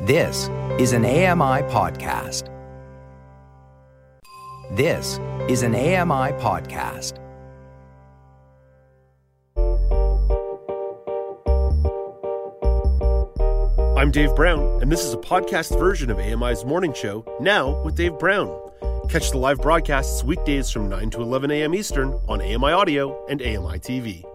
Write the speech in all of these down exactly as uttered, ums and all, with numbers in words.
This is an A M I podcast. This is an A M I podcast. I'm Dave Brown, and this is a podcast version of A M I's Morning Show, Now with Dave Brown. Catch the live broadcasts weekdays from nine to eleven a.m. Eastern on A M I Audio and A M I T V.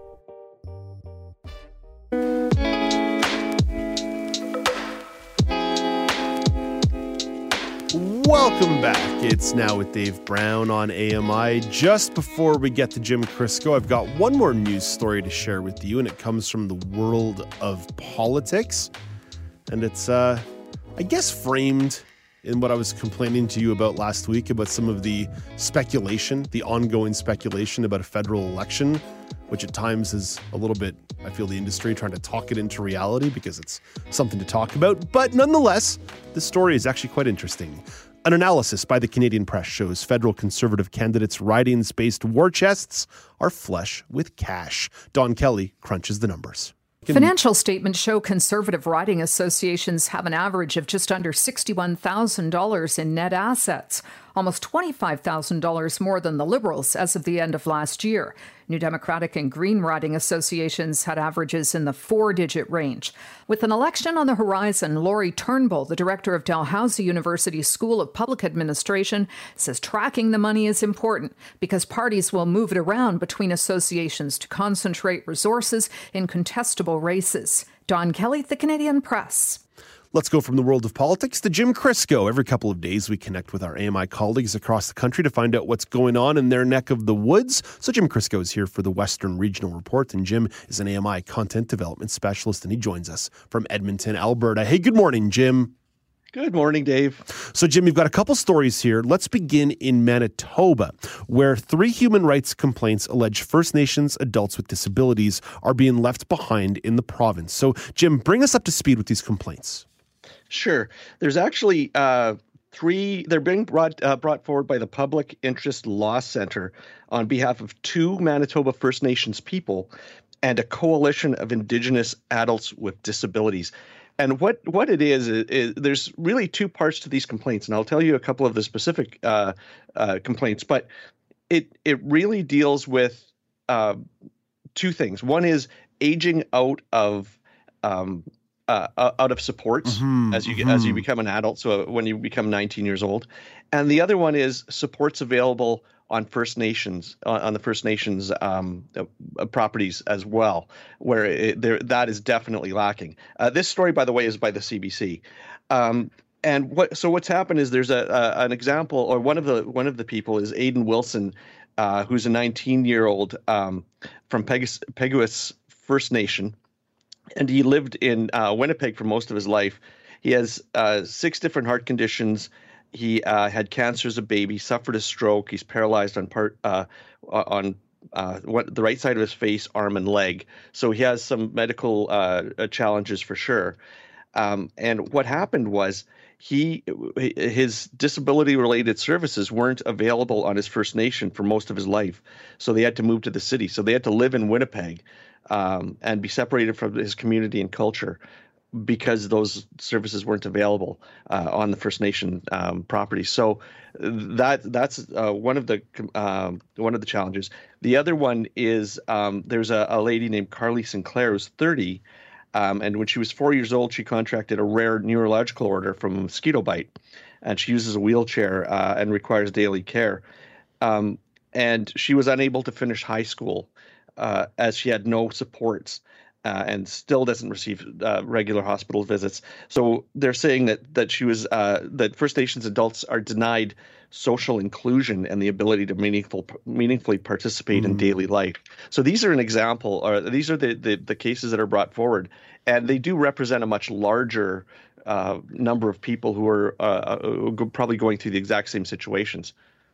Welcome back. It's Now with Dave Brown on A M I. Just before we get to Jim Crisco, I've got one more news story to share with you, and it comes from the world of politics. And it's, uh, I guess, framed in what I was complaining to you about last week about some of the speculation, the ongoing speculation about a federal election, which at times is a little bit, I feel, the industry trying to talk it into reality because it's something to talk about. But nonetheless, the story is actually quite interesting. An analysis by the Canadian Press shows federal Conservative candidates' ridings-based war chests are flush with cash. Don Kelly crunches the numbers. Financial statements show Conservative riding associations have an average of just under sixty-one thousand dollars in net assets, almost twenty-five thousand dollars more than the Liberals as of the end of last year. New Democratic and Green riding associations had averages in the four-digit range. With an election on the horizon, Laurie Turnbull, the director of Dalhousie University School of Public Administration, says tracking the money is important because parties will move it around between associations to concentrate resources in contestable races. Don Kelly, The Canadian Press. Let's go from the world of politics to Jim Crisco. Every couple of days, we connect with our A M I colleagues across the country to find out what's going on in their neck of the woods. So Jim Crisco is here for the Western Regional Report, and Jim is an A M I content development specialist, and he joins us from Edmonton, Alberta. Hey, good morning, Jim. Good morning, Dave. So, Jim, you've got a couple stories here. Let's begin in Manitoba, where three human rights complaints allege First Nations adults with disabilities are being left behind in the province. So, Jim, bring us up to speed with these complaints. Sure. There's actually uh, three. They're being brought uh, brought forward by the Public Interest Law Center on behalf of two Manitoba First Nations people and a coalition of Indigenous adults with disabilities. And what, what it is, is, is there's really two parts to these complaints, and I'll tell you a couple of the specific uh, uh, complaints. But it it really deals with uh, two things. One is aging out of um, Uh, out of supports mm-hmm, as you mm-hmm. as you become an adult, so when you become nineteen years old. And the other one is supports available on First Nations, on, on the First Nations um, uh, properties as well, where it, there, that is definitely lacking. Uh, this story, by the way, is by the C B C. Um, and what so what's happened is there's a, a an example, or one of the one of the people is Aidan Wilson, uh, who's a nineteen-year-old um, from Pegus, Peguis First Nation. And he lived in uh, Winnipeg for most of his life. He has uh, six different heart conditions. He uh, had cancer as a baby, suffered a stroke. He's paralyzed on part uh, on uh, what, the right side of his face, arm, and leg. So he has some medical uh, challenges for sure. Um, and what happened was he his disability-related services weren't available on his First Nation for most of his life. So they had to move to the city. So they had to live in Winnipeg. Um, and be separated from his community and culture because those services weren't available uh, on the First Nation um, property. So that that's uh, one of the um, one of the challenges. The other one is um, there's a, a lady named Carly Sinclair who's thirty, um, and when she was four years old, she contracted a rare neurological order from a mosquito bite, and she uses a wheelchair uh, and requires daily care. Um, and she was unable to finish high school. Uh, as she had no supports uh, and still doesn't receive uh, regular hospital visits. So they're saying that that she was uh, that First Nations adults are denied social inclusion and the ability to meaningful meaningfully participate mm. in daily life. So these are an example, or these are the, the the cases that are brought forward, and they do represent a much larger uh, number of people who are uh, probably going through the exact same situations.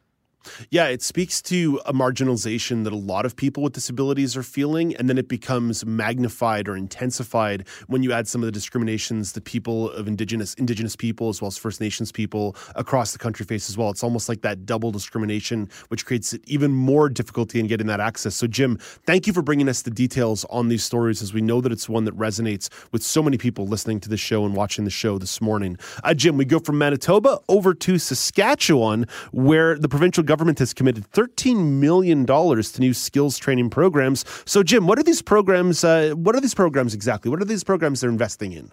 Yeah, it speaks to a marginalization that a lot of people with disabilities are feeling, and then it becomes magnified or intensified when you add some of the discriminations that people of Indigenous Indigenous people as well as First Nations people across the country face as well. It's almost like that double discrimination, which creates even more difficulty in getting that access. So, Jim, thank you for bringing us the details on these stories, as we know that it's one that resonates with so many people listening to the show and watching the show this morning. Uh, Jim, we go from Manitoba over to Saskatchewan, where the provincial government government has committed thirteen million dollars to new skills training programs. So, Jim, what are these programs? Uh, what are these programs exactly? What are these programs they're investing in?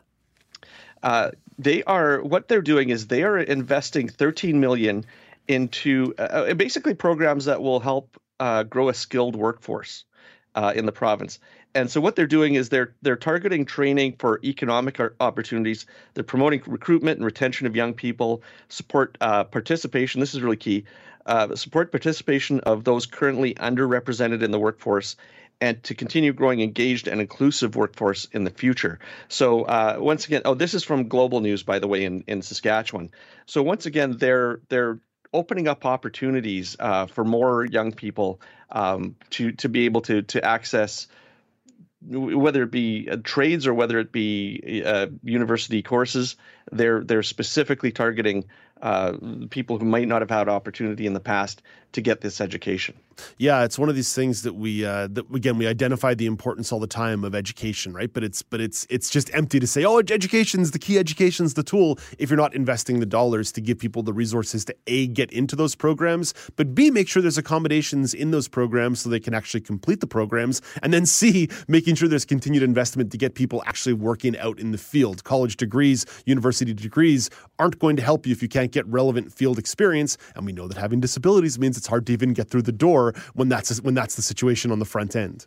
Uh, they are what they're doing is they are investing thirteen million dollars into uh, basically programs that will help uh, grow a skilled workforce uh, in the province. And so what they're doing is they're they're targeting training for economic opportunities. They're promoting recruitment and retention of young people, support uh, participation. This is really key. Uh, support participation of those currently underrepresented in the workforce, and to continue growing engaged and inclusive workforce in the future. So uh, once again, oh, this is from Global News, by the way, in, in Saskatchewan. So once again, they're they're opening up opportunities uh, for more young people um, to to be able to to access, whether it be uh, trades or whether it be uh, university courses. They're they're specifically targeting uh, people who might not have had opportunity in the past to get this education. Yeah, it's one of these things that we uh, that again we identify the importance all the time of education, right? But it's but it's it's just empty to say, oh, education's the key, education's the tool, if you're not investing the dollars to give people the resources to A, get into those programs, but B, make sure there's accommodations in those programs so they can actually complete the programs, and then C, making sure there's continued investment to get people actually working out in the field. College degrees, university degrees aren't going to help you if you can't get relevant field experience, and we know that having disabilities means it's hard to even get through the door when that's when that's the situation on the front end.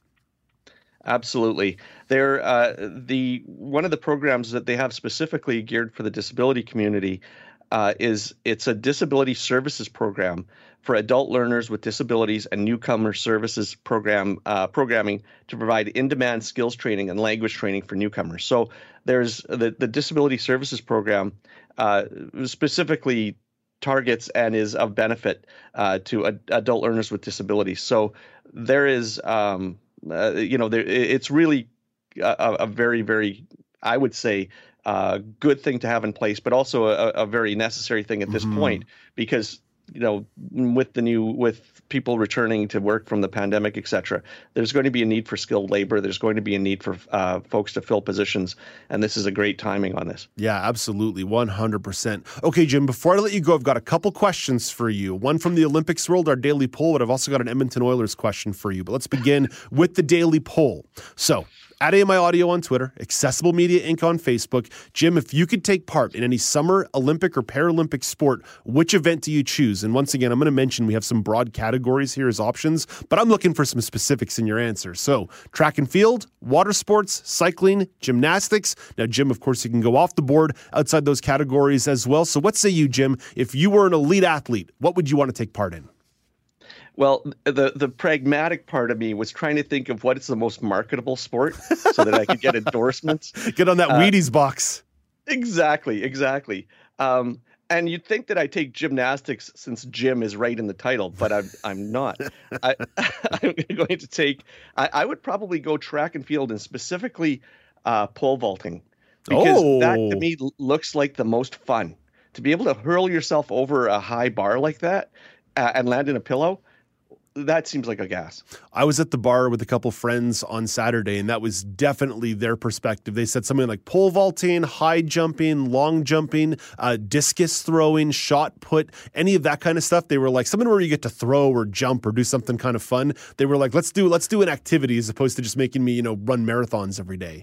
Absolutely. They're uh, the one of the programs that they have specifically geared for the disability community uh, is it's a disability services program for adult learners with disabilities and newcomer services program uh, programming to provide in-demand skills training and language training for newcomers. So there's the, the disability services program uh, specifically targets and is of benefit uh, to ad- adult learners with disabilities. So there is, um, uh, you know, there, it's really a, a very, very, I would say, uh, good thing to have in place, but also a, a very necessary thing at this mm-hmm. point, because, you know, with the new, with people returning to work from the pandemic, et cetera, there's going to be a need for skilled labor. There's going to be a need for uh, folks to fill positions. And this is a great timing on this. Yeah, absolutely. one hundred percent. Okay, Jim, before I let you go, I've got a couple questions for you. One from the Olympics world, our daily poll, but I've also got an Edmonton Oilers question for you. But let's begin with the daily poll. So, at A M I Audio on Twitter, Accessible Media Incorporated on Facebook. Jim, if you could take part in any summer Olympic or Paralympic sport, which event do you choose? And once again, I'm going to mention we have some broad categories here as options, but I'm looking for some specifics in your answer. So, track and field, water sports, cycling, gymnastics. Now, Jim, of course, you can go off the board outside those categories as well. So what say you, Jim? If you were an elite athlete, what would you want to take part in? Well, the the pragmatic part of me was trying to think of what is the most marketable sport so that I could get endorsements. Get on that uh, Wheaties box. Exactly, exactly. Um, and you'd think that I take gymnastics since gym is right in the title, but I'm I'm not. I, I'm going to take. I, I would probably go track and field, and specifically uh, pole vaulting, because oh. that to me looks like the most fun. To be able to hurl yourself over a high bar like that uh, and land in a pillow. That seems like a gas. I was at the bar with a couple friends on Saturday, and that was definitely their perspective. They said something like pole vaulting, high jumping, long jumping, uh, discus throwing, shot put, any of that kind of stuff. They were like something where you get to throw or jump or do something kind of fun. They were like, let's do let's do an activity as opposed to just making me, you know, run marathons every day.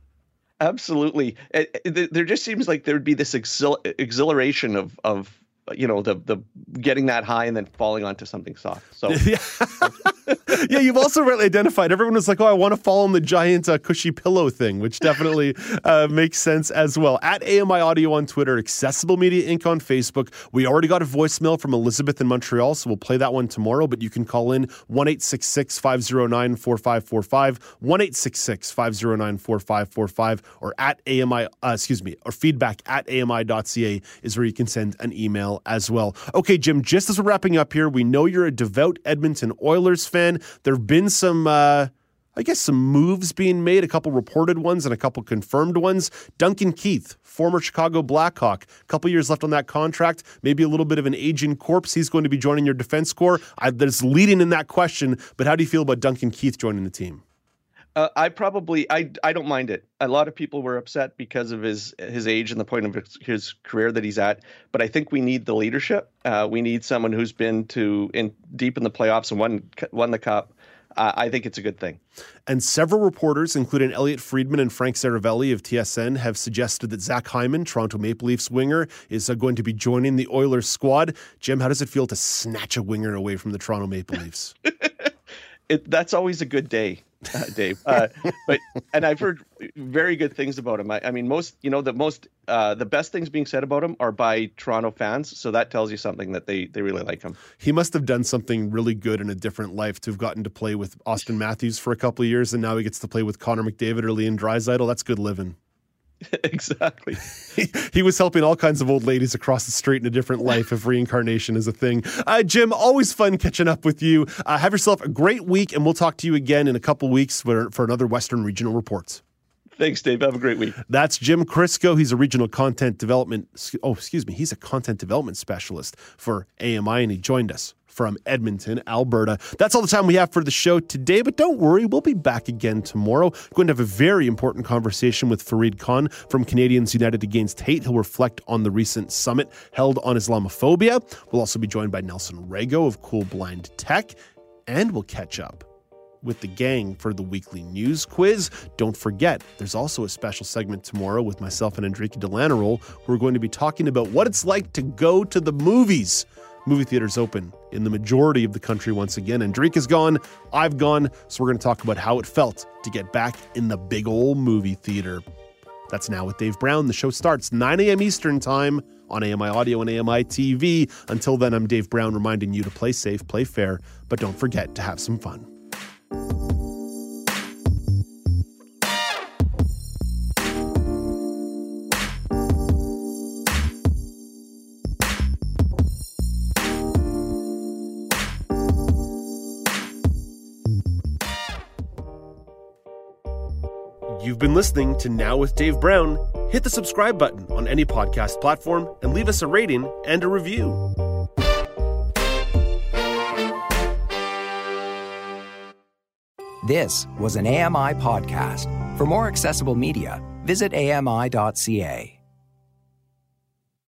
Absolutely. It, it, there just seems like there would be this exhil- exhilaration of of. you know, the the getting that high and then falling onto something soft. So yeah, yeah you've also really identified. Everyone was like, oh, I want to fall on the giant uh, cushy pillow thing, which definitely uh, makes sense as well. At A M I Audio on Twitter, Accessible Media Incorporated on Facebook. We already got a voicemail from Elizabeth in Montreal, so we'll play that one tomorrow, but you can call in one eight six six, five zero nine, four five four five, one eight six six, five zero nine, four five four five, or at A M I, uh, excuse me, or feedback at A M I dot C A is where you can send an email email as well. Okay, Jim, just as we're wrapping up here, we know you're a devout Edmonton Oilers fan. There have been some, uh, I guess, some moves being made, a couple reported ones and a couple confirmed ones. Duncan Keith, former Chicago Blackhawk, a couple years left on that contract, maybe a little bit of an aging corpse. He's going to be joining your defense corps. I, that's leading in that question, but how do you feel about Duncan Keith joining the team? Uh, I probably I I don't mind it. A lot of people were upset because of his his age and the point of his, his career that he's at. But I think we need the leadership. Uh, we need someone who's been to in deep in the playoffs and won won the cup. Uh, I think it's a good thing. And several reporters, including Elliot Friedman and Frank Saravelli of T S N, have suggested that Zach Hyman, Toronto Maple Leafs winger, is uh, going to be joining the Oilers squad. Jim, how does it feel to snatch a winger away from the Toronto Maple Leafs? it, that's always a good day. Uh, Dave, uh, but and I've heard very good things about him. I, I mean, most you know the most uh, the best things being said about him are by Toronto fans. So that tells you something that they they really like him. He must have done something really good in a different life to have gotten to play with Austin Matthews for a couple of years, and now he gets to play with Connor McDavid or Leon Draisaitl. That's good living. Exactly. He, he was helping all kinds of old ladies across the street in a different life if reincarnation is a thing. Uh, Jim, always fun catching up with you. Uh, have yourself a great week, and we'll talk to you again in a couple weeks for, for another Western Regional Reports. Thanks, Dave. Have a great week. That's Jim Crisco. He's a regional content development. Oh, excuse me. He's a content development specialist for A M I, and he joined us from Edmonton, Alberta. That's all the time we have for the show today, but don't worry, we'll be back again tomorrow. We're going to have a very important conversation with Fareed Khan from Canadians United Against Hate. He'll reflect on the recent summit held on Islamophobia. We'll also be joined by Nelson Rego of Cool Blind Tech, and we'll catch up with the gang for the weekly news quiz. Don't forget, there's also a special segment tomorrow with myself and Enrique Delanarol, who are going to be talking about what it's like to go to the movies. Movie theaters open in the majority of the country once again. Enrique is gone, I've gone, so we're going to talk about how it felt to get back in the big old movie theater. That's Now with Dave Brown. The show starts nine a.m. Eastern Time on A M I Audio and A M I T V. Until then, I'm Dave Brown reminding you to play safe, play fair, but don't forget to have some fun. You've been listening to Now with Dave Brown. Hit the subscribe button on any podcast platform and leave us a rating and a review. This was an A M I podcast. For more accessible media, visit A M I dot C A.